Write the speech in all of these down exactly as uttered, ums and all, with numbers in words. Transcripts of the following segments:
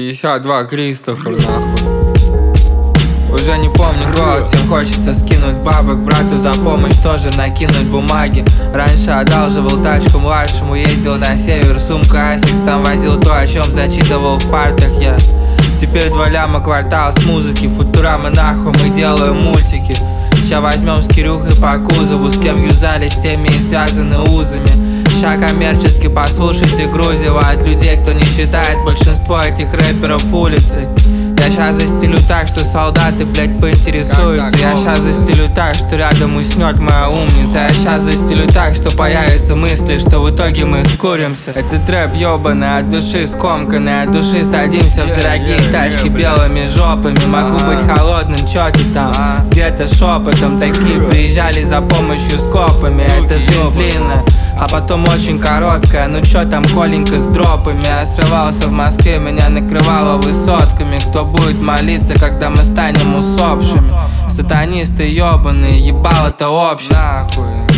пятьдесят два Кристофер, нахуй. Уже не помню голод, всем хочется скинуть бабок. Брату за помощь тоже накинуть бумаги. Раньше одалживал тачку младшему, ездил на север, сумка Асикс, там возил то, о чем зачитывал в партах я. Теперь два ляма квартал с музыки, Футурамы нахуй, мы делаем мультики. Ща возьмем с Кирюхой по кузову, с кем юзали, с теми и связаны узами. Ща коммерчески послушайте Грузева от людей, кто не считает большинство этих рэперов улицей. Я ща застелю так, что солдаты, блять, поинтересуются. Я ща застелю так, что рядом уснет моя умница. Я ща застелю так, что появятся мысли, что в итоге мы скуримся. Это трэп ёбаный, от души скомканный, от души садимся в дорогие тачки белыми жопами. Могу быть холодным, чё ты там? Где-то шепотом такие приезжали за помощью с копами. Это жизнь длинная, а потом очень короткая. Ну чё там, Коленька с дропами? Я срывался в Москве, меня накрывало высотками. Кто будет молиться, когда мы станем усопшими? Сатанисты ёбаные, ебал это общество.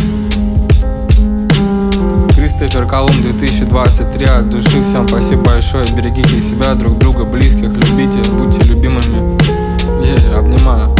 Кристофер Колумб две тысячи двадцать три, от души всем спасибо большое. Берегите себя, друг друга, близких, любите, будьте любимыми. Е, обнимаю.